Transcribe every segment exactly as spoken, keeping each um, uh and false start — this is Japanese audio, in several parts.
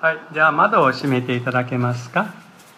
はい、じゃあ窓を閉めていただけますか。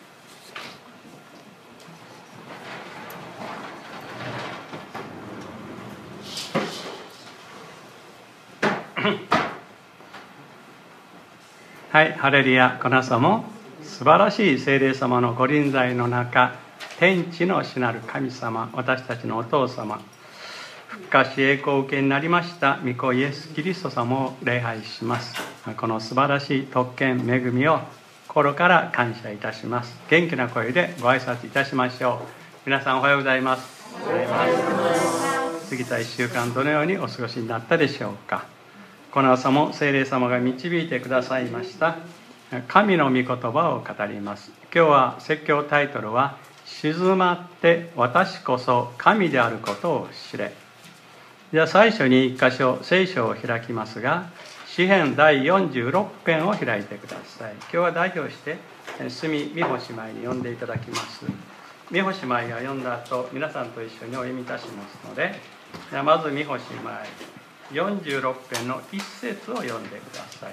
はい、ハレルヤ。この朝も素晴らしい聖霊様のご臨在の中、天地の主なる神様、私たちのお父様、復活し栄光を受けになりました御子イエス・キリスト様を礼拝します。この素晴らしい特権恵みを心から感謝いたします。元気な声でご挨拶いたしましょう。皆さんおはようございます。おはようございます。過ぎたいっしゅうかんどのようにお過ごしになったでしょうか。この朝も聖霊様が導いてくださいました神の御言葉を語ります。今日は説教タイトルは静まって私こそ神であることを知れ。じゃあ最初に一箇所聖書を開きますが、詩編だいよんじゅうろく編を開いてください。今日は代表して住美穂姉妹に読んでいただきます。美穂姉妹が読んだ後、皆さんと一緒にお読みいたしますので、じゃあまず美穂姉妹よんじゅうろく編の一節を読んでください。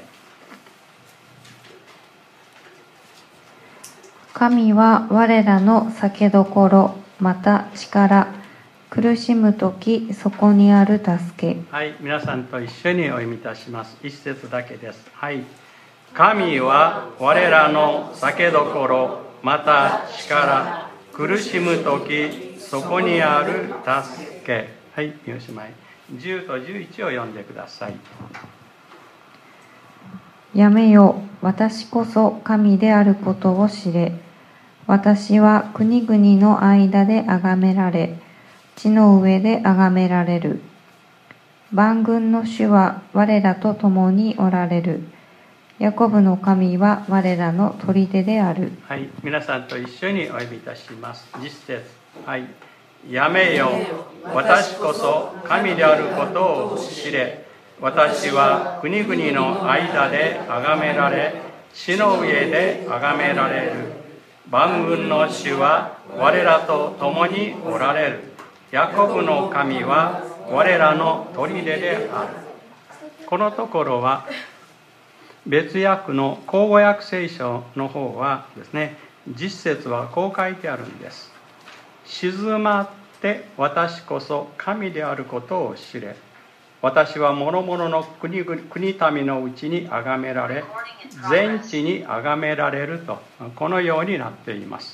神は我らの酒どころ、また力、苦しむときそこにある助け。 はい、皆さんと一緒にお読みいたします。一節だけです。はい。神は我らの酒どころ、また力、苦しむときそこにある助け。はい、おしまい。じゅうとじゅういちを読んでください。 やめよ、私こそ神であることを知れ。私は国々の間で崇められ、地の上で崇められる。万軍の主は我らと共におられる。ヤコブの神は我らの砦である。 はい、皆さんと一緒にお読みいたします。実節。はい。やめよ、私こそ神であることを知れ。私は国々の間で崇められ、地の上で崇められる。万軍の主は我らと共におられる。ヤコブの神は我らの砦である。このところは別訳の口語訳聖書の方はですね、実節はこう書いてあるんです。静まって私こそ神であることを知れ。私は諸々の国々国民のうちに崇められ、全地に崇められると、このようになっています。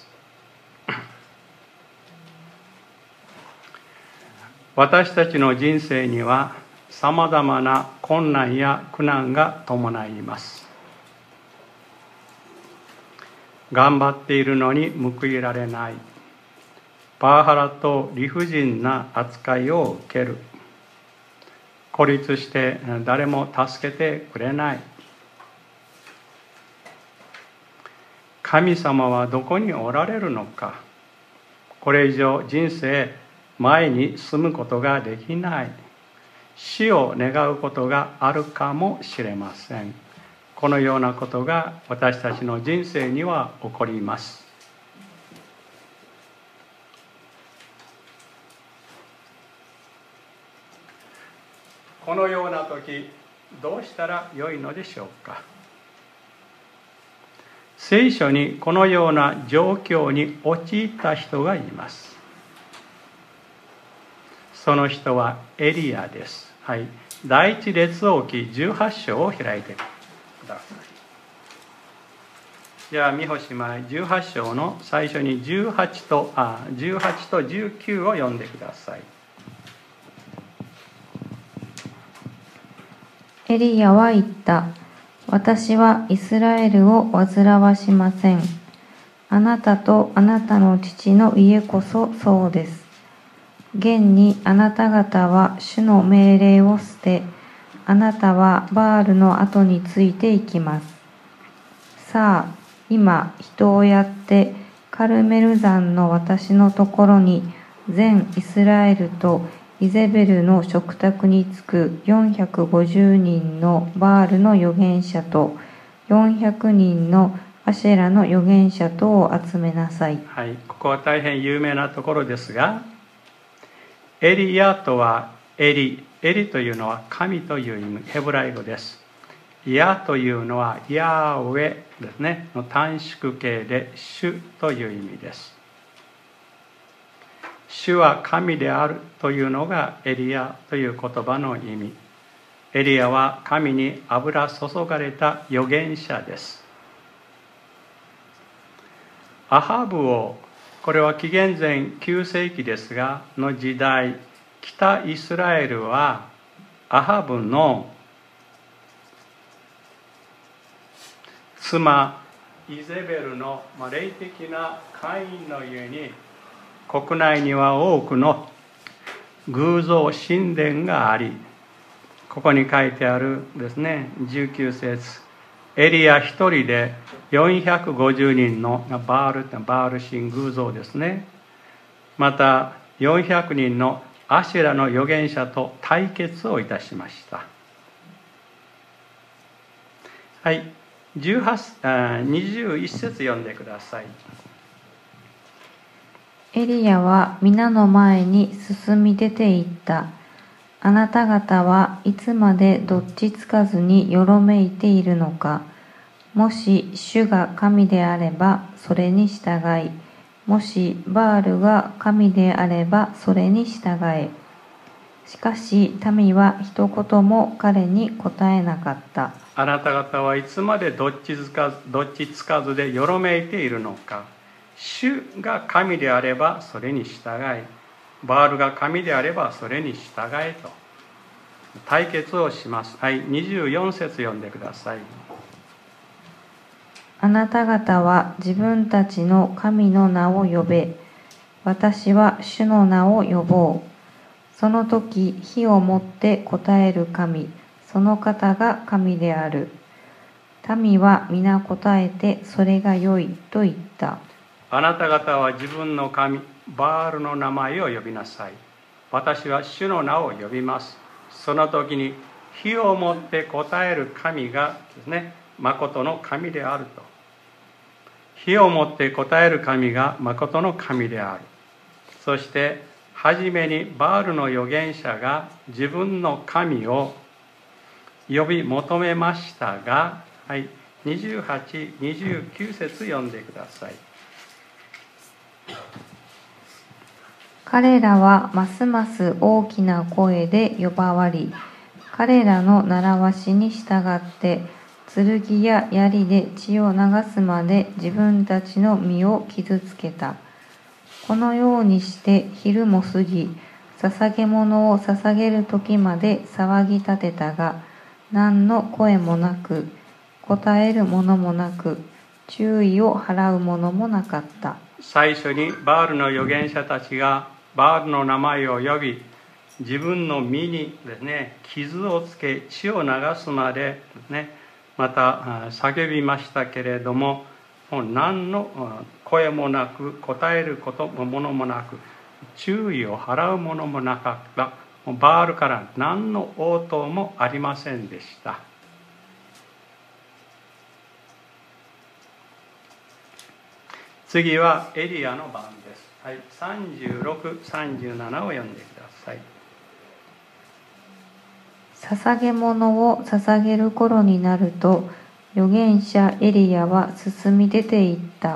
私たちの人生にはさまざまな困難や苦難が伴います。頑張っているのに報いられない。パワハラと理不尽な扱いを受ける。孤立して誰も助けてくれない。神様はどこにおられるのか。これ以上人生前に進むことができない。死を願うことがあるかもしれません。このようなことが私たちの人生には起こります。このような時、どうしたらよいのでしょうか。聖書にこのような状況に陥った人がいます。その人はエリアです。はい。第一列王記じゅうはち章を開いてください。じゃあ、美穂姉妹じゅうはち章の最初にじゅうはちと、あ、じゅうはちとじゅうきゅうを読んでください。 エリヤは言った。私はイスラエルを煩わしません。あなたとあなたの父の家こそそうです。現にあなた方は主の命令を捨て、あなたはバールの後についていきます。さあ、今人をやってカルメル山の私のところに全イスラエルとイゼベルの食卓に着くよんひゃくごじゅうにんのバールの預言者とよんひゃくにんのアシェラの預言者とを集めなさい。 はい、ここは大変有名なところですが、エリヤとはエリ、エリというのは神という意味、ヘブライ語です。 ヤというのはヤーウェですねの短縮形で主という意味です。主は神であるというのがエリアという言葉の意味。エリアは神に油注がれた預言者です。アハブ王、これは紀元前きゅうせいきですがの時代、北イスラエルはアハブの妻イゼベルの霊的な会員の家に、国内には多くの偶像神殿があり、ここに書いてあるですねじゅうきゅうせつ、エリア一人でよんひゃくごじゅうにんのバールバール神偶像ですね、またよんひゃくにんのアシェラの預言者と対決をいたしました。はい、じゅうはちあにじゅういっせつ読んでください。 エリアは皆の前に進み出て行った。あなた方はいつまでどっちつかずによろめいているのか。もし主が神であればそれに従い、もしバールが神であればそれに従え。しかし民は一言も彼に答えなかった。 あなた方はいつまでどっちつかず、どっちつかずでよろめいているのか。主が神であればそれに従い、バールが神であればそれに従えと対決をします。はい、にじゅうよんせつ読んでください。 あなた方は自分たちの神の名を呼べ。私は主の名を呼ぼう。その時、火をもって答える神、その方が神である。民は皆答えて、それが良いと言った。 あなた方は自分の神、バールの名前を呼びなさい。私は主の名を呼びます。その時に火をもって答える神がですね、誠の神であると。火をもって答える神が誠の神である。そして初めにバールの預言者が自分の神を呼び求めましたが、はい、にじゅうはち、にじゅうきゅうせつ読んでください。 彼らはますます大きな声で呼ばわり、彼らの習わしに従って剣や槍で血を流すまで自分たちの身を傷つけた。このようにして昼も過ぎ、捧げ物を捧げる時まで騒ぎ立てたが、何の声もなく、答えるものもなく、注意を払うものもなかった。 最初にバールの預言者たちがバールの名前を呼び、自分の身にですね、傷をつけ血を流すまでですね、また叫びましたけれども、もう何の声もなく、答えることものもなく、注意を払うものもなかった。バールから何の応答もありませんでした。次はエリアの番です。はい、さんじゅうろく、さんじゅうななを読んでください。 捧げ物を捧げる頃になると、預言者エリアは進み出ていった。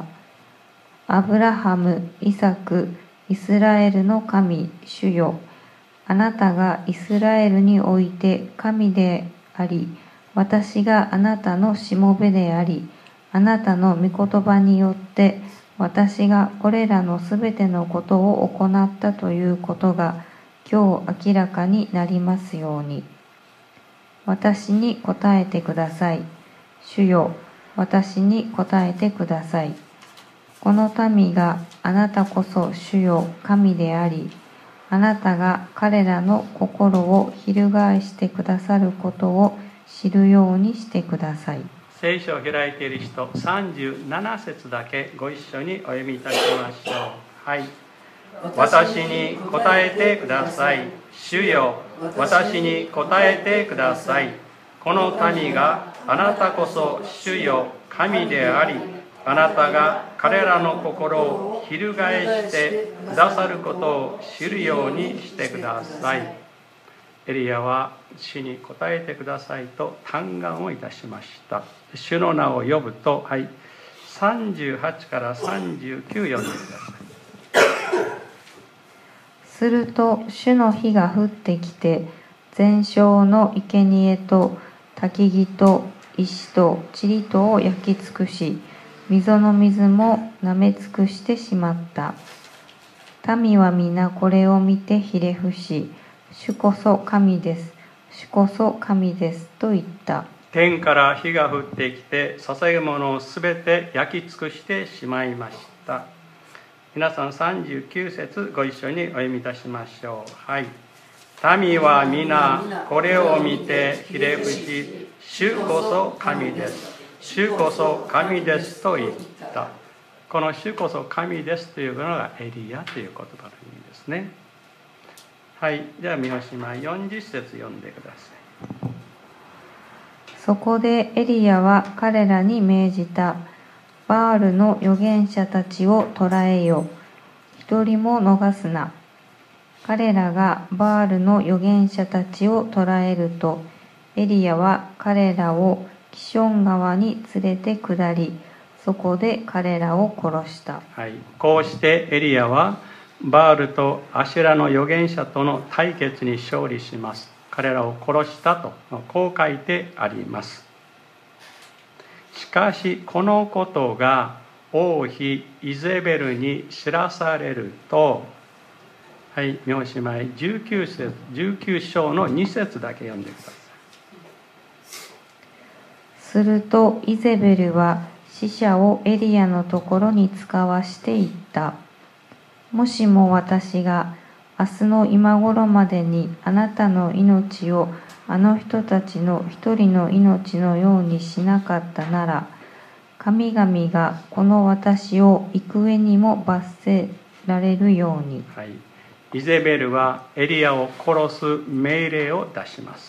アブラハム、イサク、イスラエルの神、主よ。あなたがイスラエルにおいて神であり、私があなたのしもべであり、あなたの御言葉によって私がこれらのすべてのことを行ったということが今日明らかになりますように。私に答えてください。主よ、私に答えてください。この民があなたこそ主よ神であり、あなたが彼らの心を翻してくださることを知るようにしてください。 聖書を開いている人、さんじゅうななせつだけご一緒にお読みいたしましょう。はい。私に答えてください。主よ、私に答えてください。この民があなたこそ主よ神であり、あなたが彼らの心を翻してくださることを知るようにしてください。 エリアは主に答えてくださいと嘆願をいたしました。主の名を呼ぶと、はい、さんじゅうはちからさんじゅうきゅう読んでください。 すると主の火が降ってきて、全焼の生贄と焚き木と石と塵とを焼き尽くし、溝の水も舐め尽くしてしまった。民は皆これを見てひれ伏し、主こそ神です、主こそ神ですと言った。 天から火が降ってきて、捧げ物をすべて焼き尽くしてしまいました。皆さんさんじゅうきゅう節ご一緒にお読みいたしましょう。はい。民は皆これを見てひれ伏し、主こそ神です、主こそ神ですと言った。この主こそ神ですというのがエリアという言葉の意味ですね。はい。では見おしまいよんじゅっ節読んでください。 そこでエリヤは彼らに命じた。バールの預言者たちを捕らえよ。一人も逃すな。彼らがバールの預言者たちを捕らえると、エリヤは彼らをキション川に連れて下り、そこで彼らを殺した。 はい。こうしてエリヤはバールとアシュラの預言者との対決に勝利します。彼らを殺したと、こう書いてあります。しかしこのことが王妃イゼベルに知らされると、はい、見おしまいじゅうきゅう節、じゅうきゅう章のに節だけ読んでください。 するとイゼベルは使者をエリヤのところに使わしていった。もしも私が明日の今頃までにあなたの命をあの人たちの一人の命のようにしなかったなら、神々がこの私を幾重にも罰せられるように。 はい、イゼベルはエリヤを殺す命令を出します。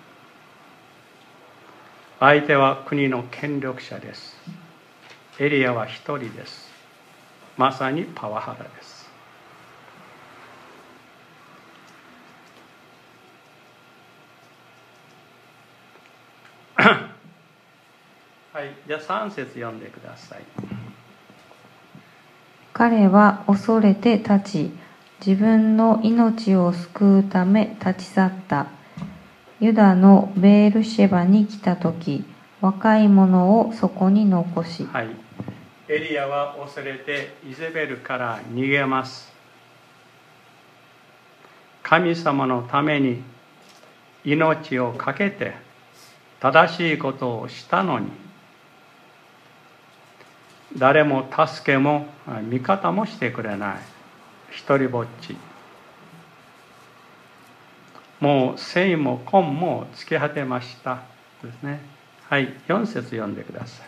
相手は国の権力者です。エリヤは一人です。まさにパワハラです。はい、じゃあさん節読んでください。 彼は恐れて立ち、自分の命を救うため立ち去った。ユダのベールシェバに来たとき、若い者をそこに残し、 はい、エリヤは恐れてイゼベルから逃げます。神様のために命を懸けて正しいことをしたのに、誰も助けも味方もしてくれない、一人ぼっち。もう生も根も尽き果てましたですね。はい、よん節読んでください。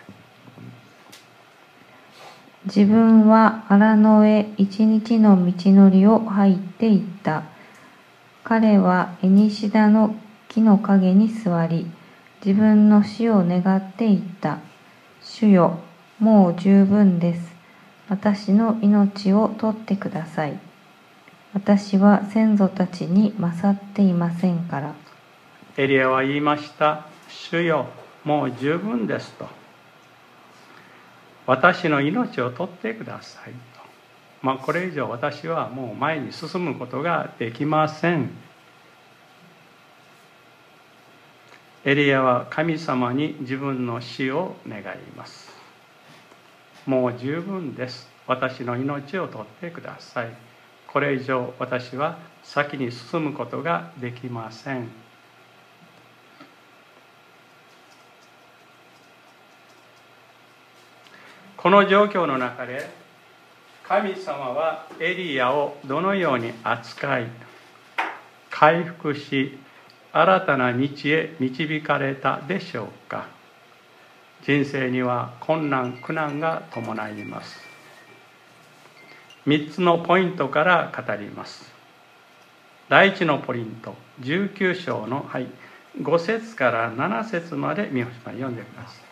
自分は荒野へ一日の道のりを入っていった。彼はエニシダの木の陰に座り、自分の死を願っていった。主よ、もう十分です。私の命を取ってください。私は先祖たちに勝っていませんから。 エリヤは言いました。主よ、もう十分ですと。私の命を取ってくださいと。まあこれ以上私はもう前に進むことができません。エリヤは神様に自分の死を願います。もう十分です。私の命を取ってください。これ以上私は先に進むことができません。この状況の中で神様はエリヤをどのように扱い回復し新たな道へ導かれたでしょうか。人生には困難苦難が伴います。みっつのポイントから語ります。第一のポイント、じゅうきゅう章の、はい、ご節からなな節まで見読んでください。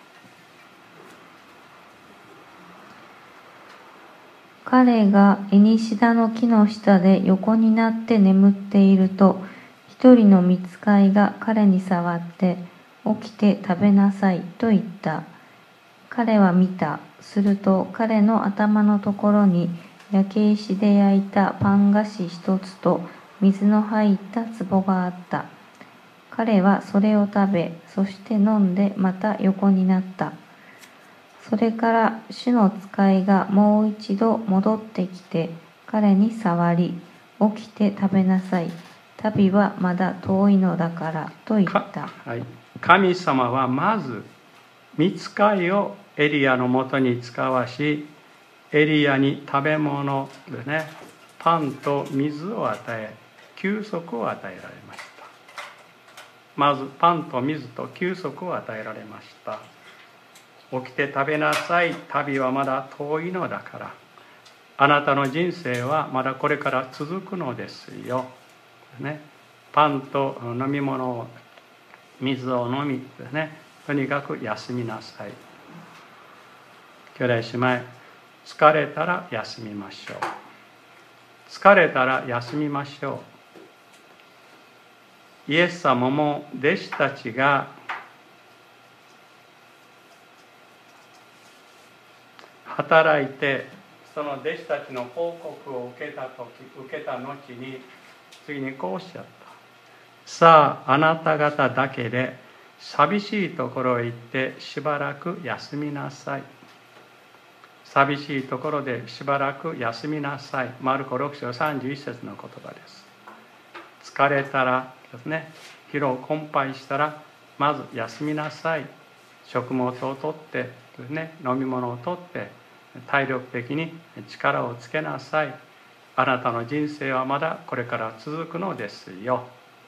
彼がエニシダの木の下で横になって眠っていると、 一人の御使いが彼に触って、起きて食べなさいと言った。彼は見た。すると彼の頭のところに焼け石で焼いたパン菓子一つと水の入った壺があった。彼はそれを食べ、そして飲んでまた横になった。それから主の使いがもう一度戻ってきて彼に触り、起きて食べなさい。旅はまだ遠いのだからと言った。 はい、神様はまず御使いをエリアのもとに使わし、エリアに食べ物でね、パンと水を与え、休息を与えられました。まずパンと水と休息を与えられました。起きて食べなさい。旅はまだ遠いのだから。あなたの人生はまだこれから続くのですよ。ね、パンと飲み物を、水を飲み、ね、とにかく休みなさい。兄弟姉妹、疲れたら休みましょう。疲れたら休みましょう。イエス様も弟子たちが働いて、その弟子たちの報告を受けた時、受けた後に次にこうおっしゃった。さあ、あなた方だけで寂しいところへ行ってしばらく休みなさい。寂しいところでしばらく休みなさい。マルコろく章さんじゅういち節の言葉です。疲れたらですね、疲労困憊したらまず休みなさい。食物をとってですね、飲み物をとって体力的に力をつけなさい。あなたの人生はまだこれから続くのですよ。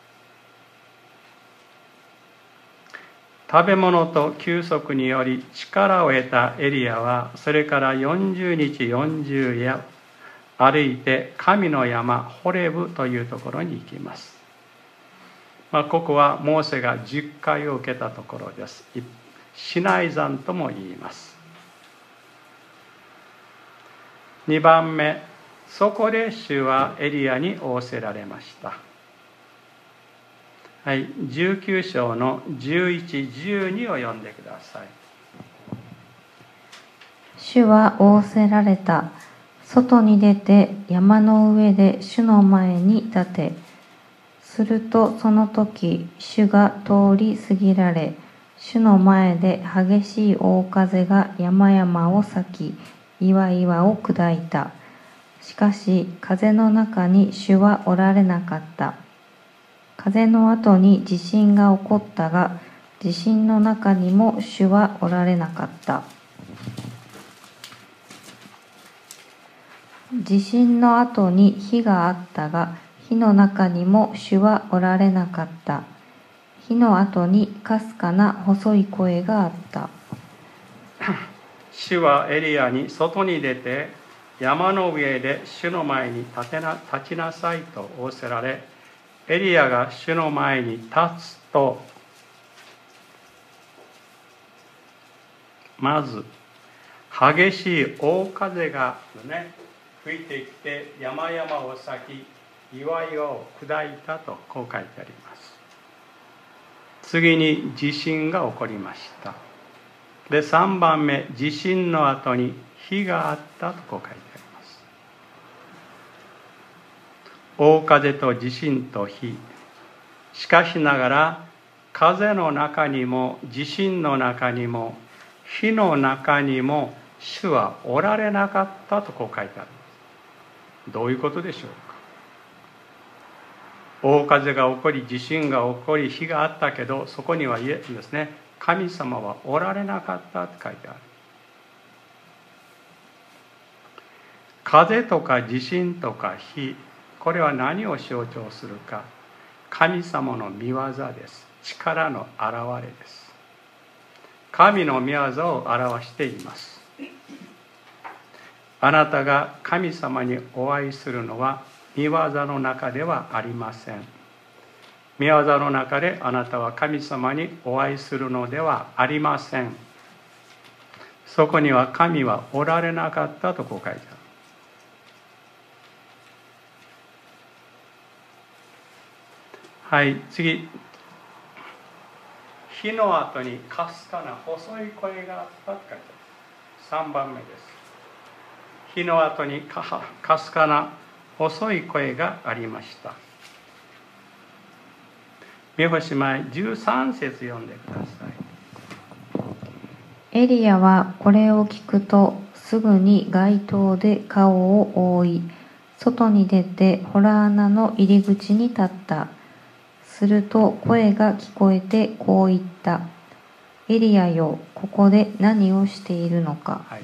食べ物と休息により力を得たエリアは、それからよんじゅうにちよんじゅう夜歩いて神の山ホレブというところに行きます。まあ、ここはモーセがじゅっかいを受けたところです。シナイ山とも言います。にばんめ、そこで主はエリアに仰せられました。はい、じゅうきゅう章のじゅういち、じゅうにを読んでください。 主は仰せられた。外に出て山の上で主の前に立て。するとその時、主が通り過ぎられ、主の前で激しい大風が山々を裂き、岩々を砕いた。しかし風の中に主はおられなかった。風の後に地震が起こったが、地震の中にも主はおられなかった。地震の後に火があったが、火の中にも主はおられなかった。火の後にかすかな細い声があった。 主はエリアに外に出て、山の上で主の前に立てな、立ちなさいと仰せられ、エリアが主の前に立つと、まず激しい大風が、ね、吹いてきて山々を裂き、岩々を砕いたとこう書いてあります。次に地震が起こりました。で、さんばんめ、地震の後に火があったとこう書いてあります。大風と地震と火。しかしながら、風の中にも地震の中にも火の中にも主はおられなかったとこう書いてある。どういうことでしょうか。大風が起こり、地震が起こり、火があったけど、そこにはですね、神様はおられなかったって書いてある。風とか地震とか火、これは何を象徴するか。神様の御業です。力の現れです。神の御業を表しています。あなたが神様にお会いするのは御業の中ではありません。御業の中であなたは神様にお会いするのではありません。そこには神はおられなかったとこう書いてある。 はい、次。火の後にかすかな細い声があったって書いてある。さんばんめです。火の後に か, かすかな細い声がありました。見干し前じゅうさん節読んでください。エリアはこれを聞くとすぐに街灯で顔を覆い、外に出て洞穴の入り口に立った。すると声が聞こえてこう言った。エリアよ、ここで何をしているのか。 はい、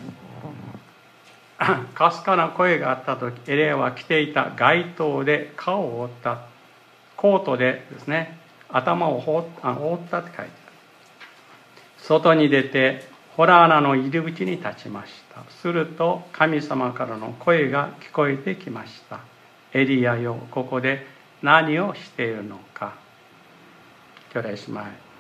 かすかな声があったとき、エリアは着ていた街灯で顔を覆った。コートでですね、頭を覆ったって書いてある。外に出て洞穴の入り口に立ちました。すると神様からの声が聞こえてきました。エリアよ、ここで何をしているのか。兄弟姉妹、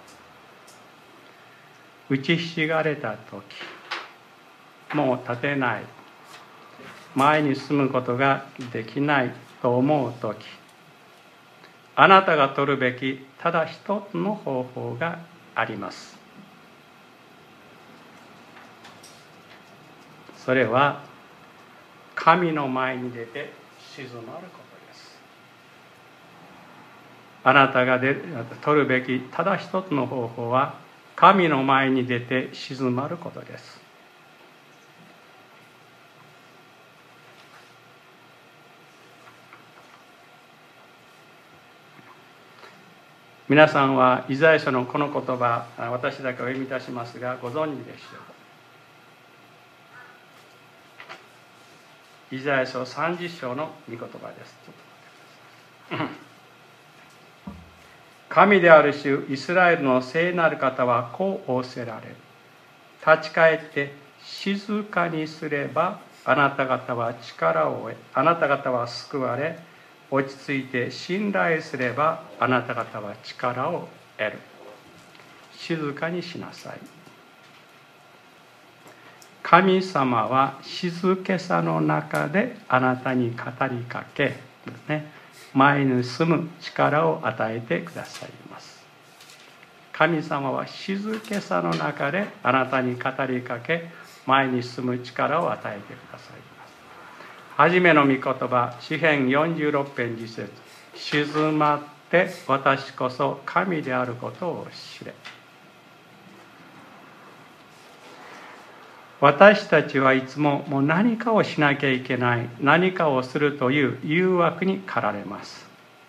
打ちひしがれた時、もう立てない、前に進むことができないと思う時、あなたが取るべきただ一つの方法があります。それは神の前に出て静まることです。あなたが取るべきただ一つの方法は神の前に出て静まることです。皆さんはイザヤ書のこの言葉、私だけお読みいたしますがご存知でしょう。イザヤ書さんじゅっ章の御言葉です。神である主イスラエルの聖なる方はこう仰せられる。立ち返って静かにすればあなた方は力を得、あなた方は救われ、落ち着いて信頼すればあなた方は力を得る。静かにしなさい。神様は静けさの中であなたに語りかけですね、前に進む力を与えてくださいます。神様は静けさの中であなたに語りかけ、前に進む力を与えてくださいます。はじめの御言葉、詩編よんじゅうろく編に節、静まって私こそ神であることを知れ。私たちはいつももう何かをしなきゃいけない、何かをするという誘惑に駆られます。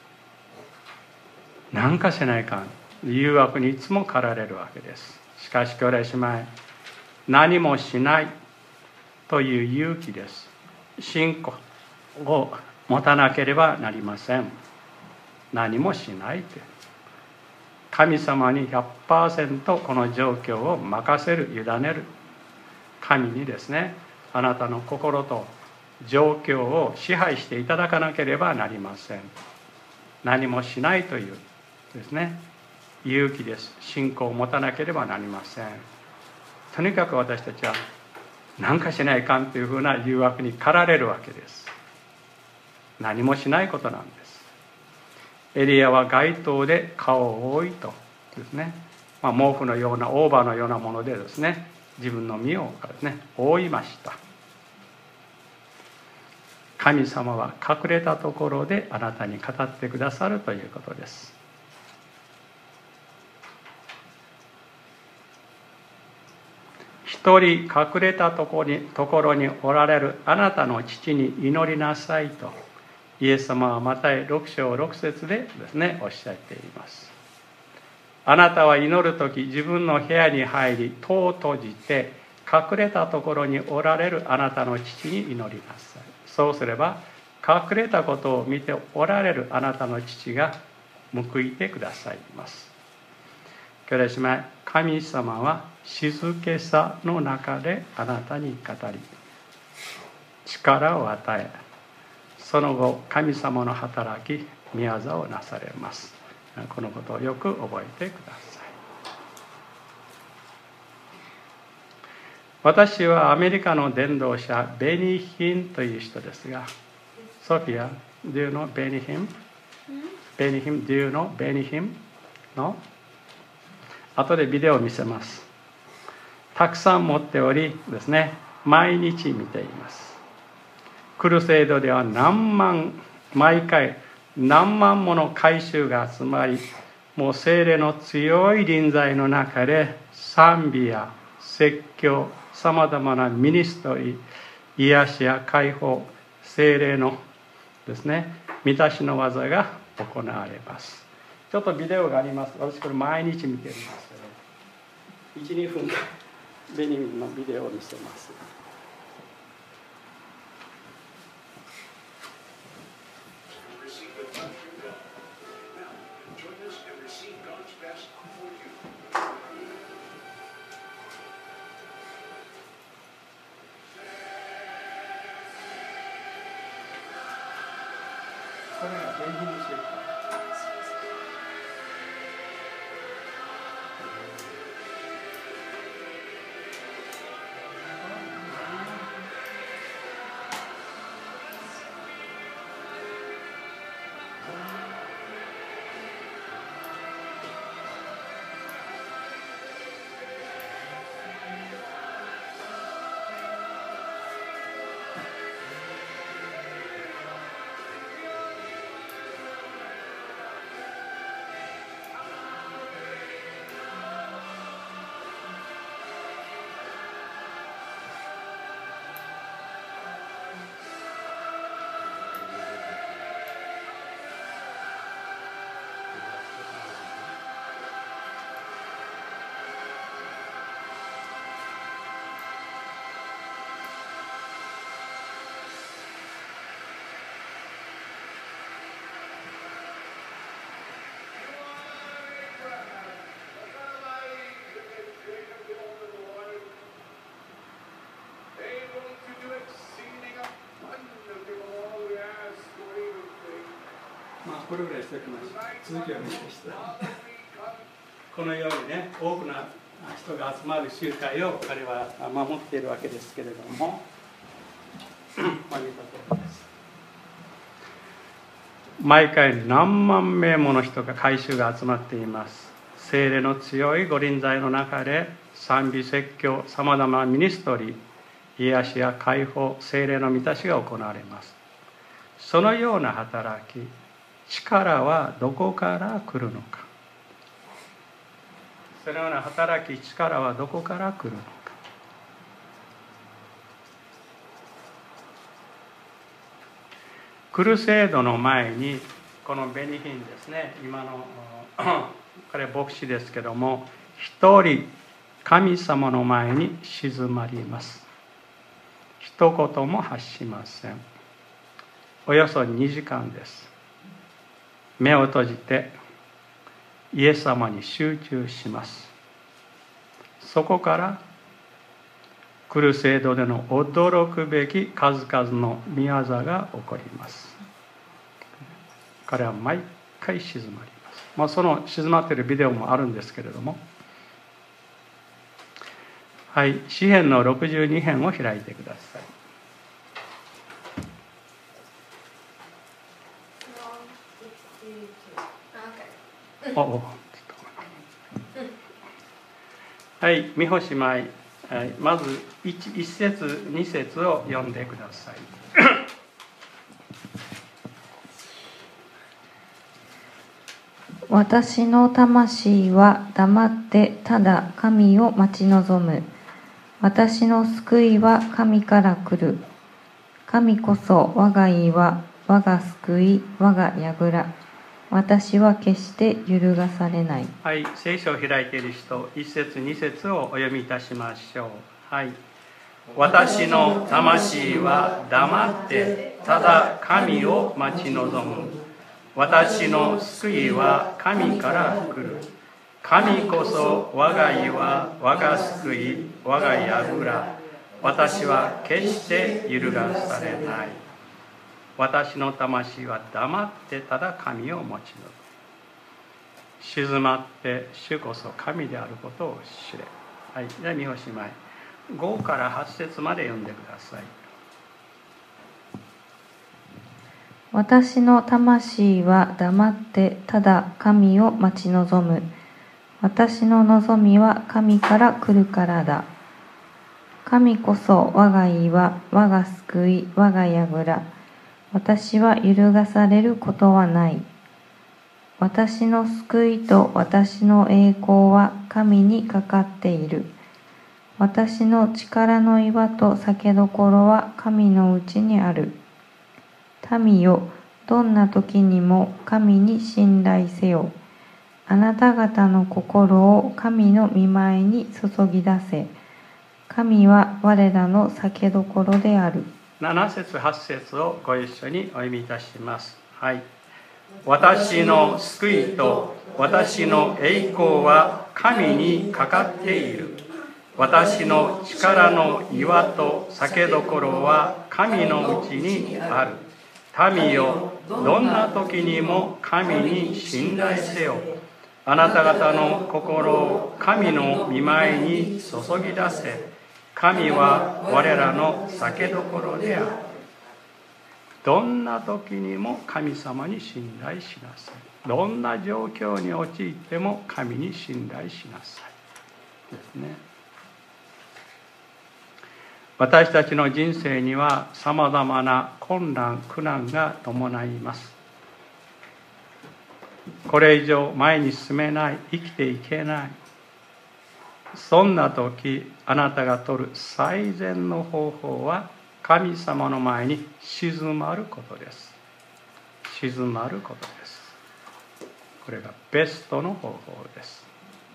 何かしないかん、誘惑にいつも駆られるわけです。しかし兄弟姉妹、何もしないという勇気です。信仰を持たなければなりません。何もしないと。神様に ひゃくパーセント この状況を任せる、委ねる。神にですね、あなたの心と状況を支配していただかなければなりません。何もしないというですね、勇気です。信仰を持たなければなりません。とにかく私たちは何かしないかんというふうな誘惑に駆られるわけです。何もしないことなんです。エリアは街灯で顔を覆いとですね、まあ、毛布のようなオーバーのようなものでですね、自分の身をですね、覆いました。神様は隠れたところであなたに語ってくださるということです。一人隠れたところに、ところにおられるあなたの父に祈りなさいとイエス様はマタイろく章ろく節でですね、おっしゃっています。あなたは祈るとき自分の部屋に入り戸を閉じて隠れたところにおられるあなたの父に祈りなさい。そうすれば隠れたことを見ておられるあなたの父が報いてくださいます。兄弟姉妹、神様は静けさの中であなたに語り力を与え、その後神様の働き御業をなされます。このことをよく覚えてください。私はアメリカの伝道者ベニヒンという人ですが、ソフィア、do you know ベニヒン？ ベニヒム、Do you know ベニヒムの後でビデオを見せます。たくさん持っておりですね、毎日見ています。クルセイドでは何万、毎回何万もの回収が集まり、もう聖霊の強い臨在の中で賛美や説教、さまざまなミニストリー、癒しや解放、聖霊のですね、満たしの技が行われます。ちょっとビデオがあります。私これ毎日見てるんですけど、いち、にふんベニミンのビデオを見せます。これがベニミンシェイカー。まあ、これぐらいしておきます。続きは見せした。このようにね、多くの人が集まる集会を彼は守っているわけですけれども、毎回何万名もの人が回収が集まっています。聖霊の強いご臨在の中で賛美説教、さまざまなミニストリー、癒しや解放、聖霊の満たしが行われます。そのような働き、力はどこから来るのか。そのような働き、力はどこから来るのか。クルセードの前に、このベニヒンですね、今の彼牧師ですけども、一人神様の前に静まります。一言も発しません。およそにじかんです。目を閉じてイエス様に集中します。そこからクルセードでの驚くべき数々の御業が起こります。彼は毎回静まります。まあ、その静まっているビデオもあるんですけれども、はい、詩編のろくじゅうに編を開いてください。おおはい、三星舞、はい、まず 1, 一節二節を読んでください。 私の魂は黙ってただ神を待ち望む。私の救いは神から来る。神こそ我が岩、我が救い、我が櫓。私は決して揺るがされない。 はい、聖書を開いている人、一節二節をお読みいたしましょう。はい。私の魂は黙ってただ神を待ち望む。私の救いは神から来る。神こそ我が岩、我が救い、我が櫓。私は決して揺るがされない。私の魂は黙ってただ神を持ち望む。静まって主こそ神であることを知れ。はい、じゃあ三星舞、ごからはち節まで読んでください。 私の魂は黙ってただ神を待ち望む。私の望みは神から来るからだ。神こそ我が岩、我が救い、我が櫓。私は揺るがされることはない。私の救いと私の栄光は神にかかっている。私の力の岩と酒どころは神のうちにある。民よ、どんな時にも神に信頼せよ。あなた方の心を神の御前に注ぎ出せ。神は我らの酒どころである。 なな節はち節をご一緒にお読みいたします。はい。私の救いと私の栄光は神にかかっている。私の力の岩と酒どころは神のうちにある。民よ、どんな時にも神に信頼せよ。あなた方の心を神の御前に注ぎ出せ。神は我らの酒どころである。どんな時にも神様に信頼しなさい。どんな状況に陥っても神に信頼しなさい。ですね。私たちの人生にはさまざまな困難、苦難が伴います。これ以上前に進めない、生きていけない。そんな時、あなたが取る最善の方法は神様の前に静まることです。静まることです。これがベストの方法です。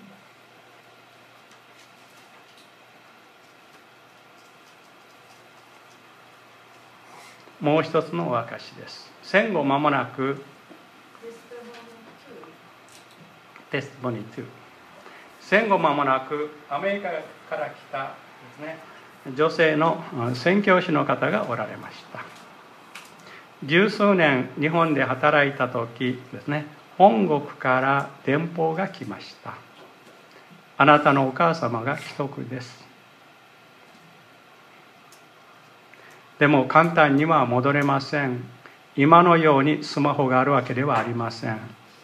もう一つのお証です。戦後間もなくテストモニーに戦後間もなくアメリカから来たですね、女性の宣教師の方がおられました。十数年日本で働いた時ですね、本国から電報が来ました。あなたのお母様が危篤です。でも簡単には戻れません。今のようにスマホがあるわけではありません。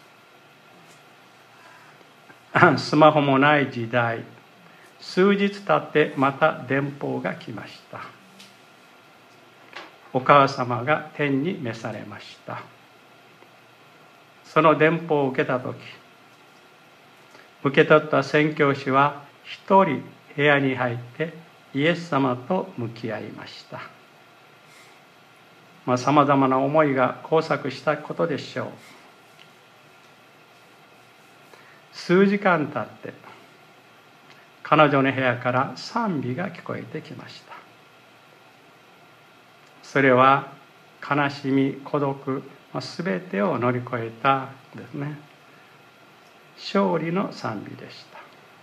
スマホもない時代、数日経ってまた電報が来ました。お母様が天に召されました。その電報を受けたとき、受け取った宣教師は一人部屋に入ってイエス様と向き合いました。まあ、さまざまな思いが交錯したことでしょう。数時間経って彼女の部屋から賛美が聞こえてきました。それは悲しみ、孤独、すべてを乗り越えたですね、勝利の賛美でした。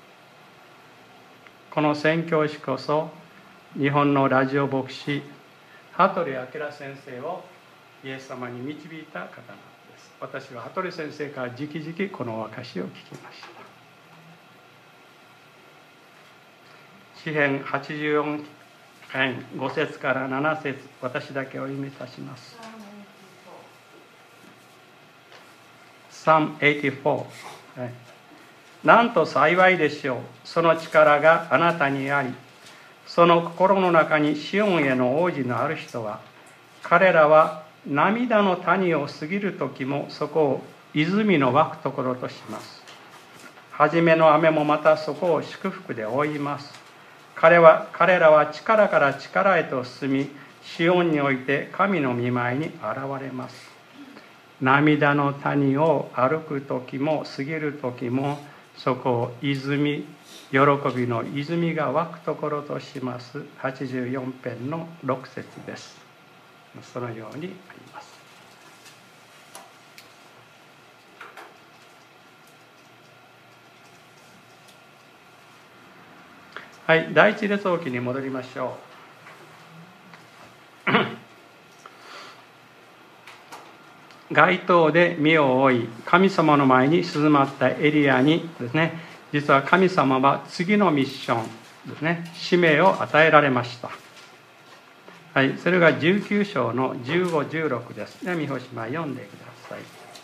この宣教師こそ日本のラジオ牧師羽鳥明先生をイエス様に導いた方なんです。私は羽鳥先生から直々このお証を聞きました。詩編はちじゅうよん編ご節からなな節、私だけお読みいたします。サムはちじゅうよん、はい、なんと幸いでしょう。その力があなたにあり、その心の中にシオンへの王子のある人は、彼らは涙の谷を過ぎる時もそこを泉の湧くところとします。初めの雨もまたそこを祝福で覆います。彼は彼らは力から力へと進み、シオンにおいて神の御前に現れます。涙の谷を歩く時も過ぎる時もそこを泉、喜びの泉が湧くところとします。はちじゅうよん編のろく節です。そのようにあります。はい、第一列王記に戻りましょう。街頭で身を覆い、神様の前に静まったエリアにですね、実は神様は次のミッションですね、使命を与えられました。 はい、それがじゅうきゅう章のじゅうご、じゅうろくです。では、三星間読んでください。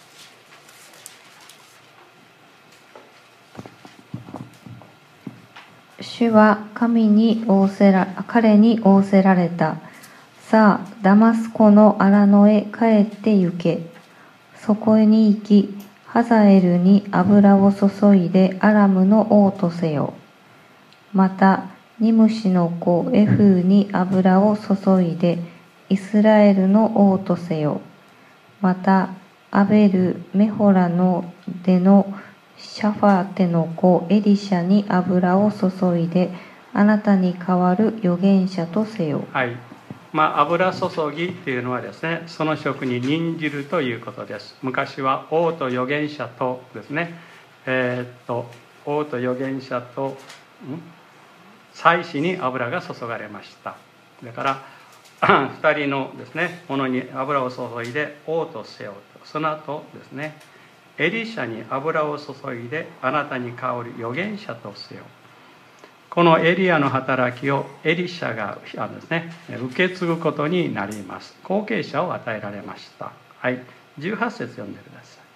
主は神に仰せら彼に仰せられた。さあ、ダマスコの荒野へ帰って行け。そこに行き、ハザエルに油を注いでアラムの王とせよ。また、ニムシの子エフーに油を注いでイスラエルの王とせよ。また、アベル・メホラのでのシャファテの子エリシャに油を注いであなたに代わる預言者とせよ。 はい。まあ、油注ぎというのはですね、その職に任じるということです。昔は王と預言者とですね、えー、っと王と預言者とん祭司に油が注がれました。だからふたりのですねものに油を注いで王とせよと、その後ですね、エリシャに油を注いであなたに代わる預言者とせよ。このエリアの働きをエリシャがですね受け継ぐことになります。後継者を与えられました。はい、じゅうはち節読んでください。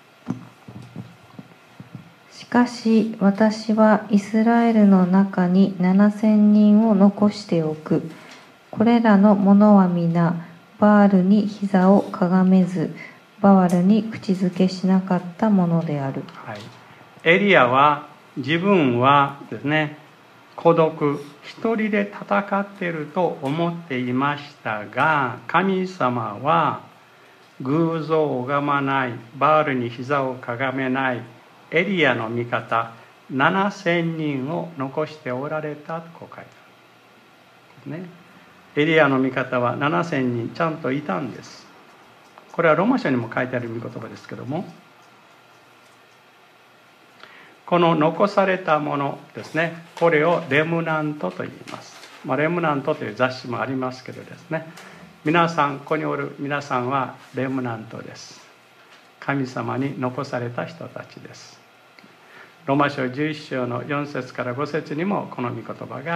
しかし私はイスラエルの中にななせんにんを残しておく。これらの者は皆バールに膝をかがめずバールに口づけしなかったものである。 はい、エリアは自分はですね孤独一人で戦っていると思っていましたが、神様は偶像を拝まない、バールに膝をかがめないエリアの味方ななせんにんを残しておられたとこう書いてある、ね、エリアの味方はななせんにんちゃんといたんです。これはローマ書にも書いてある御言葉ですけども、この残されたものですね、これをレムナントと言います。まあ、レムナントという雑誌もありますけどですね、皆さん、ここにおる皆さんはレムナントです。神様に残された人たちです。ローマ書じゅういち章のよん節からご節にもこの御言葉があります。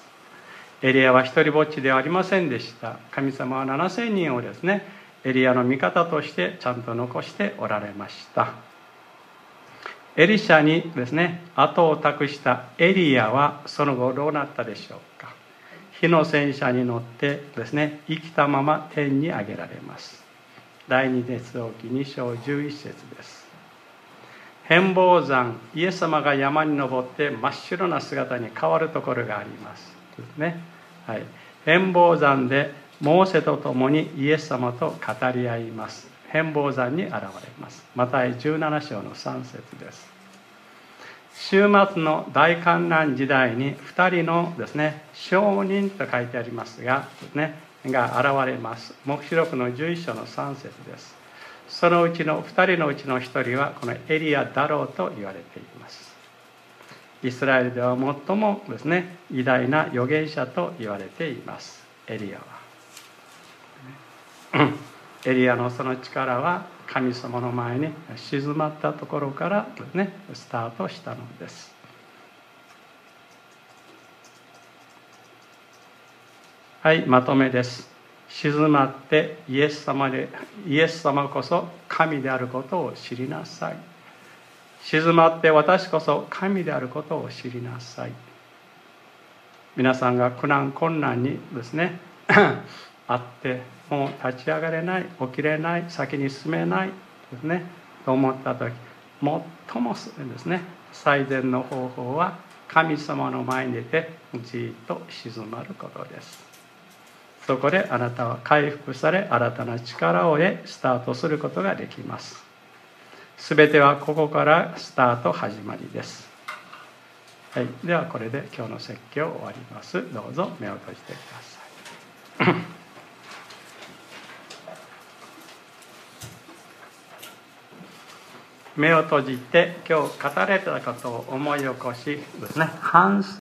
エリアは一人ぼっちではありませんでした。神様はななせんにんをですね、エリアの味方としてちゃんと残しておられました。エリシャにですね後を託したエリアはその後どうなったでしょうか。火の戦車に乗ってですね生きたまま天に上げられます。第二列王記に章じゅういち節です。変貌山、イエス様が山に登って真っ白な姿に変わるところがありますですね。はい、変貌山でモーセと共にイエス様と語り合います。変貌山に現れます。マタイじゅうなな章のさん節です。終末の大観覧時代にふたりのですね証人と書いてありますがですねが現れます。黙示録のじゅういち章のさん節です。そのうちのふたりのうちのひとりはこのエリアだろうと言われています。イスラエルでは最もですね偉大な預言者と言われています。エリアはエリアのその力は神様の前に静まったところからですねスタートしたのです。はい、まとめです。静まってイエス様でイエス様こそ神であることを知りなさい。静まって私こそ神であることを知りなさい。皆さんが苦難困難にですねあってもう立ち上がれない、起きれない、先に進めないですねと思った時、最もですね最善の方法は神様の前に出てじっと静まることです。そこであなたは回復され新たな力を得スタートすることができます。すべてはここからスタート始まりです。はい、ではこれで今日の説教を終わります。どうぞ目を閉じてください。目を閉じて今日語られたことを思い起こしですね、反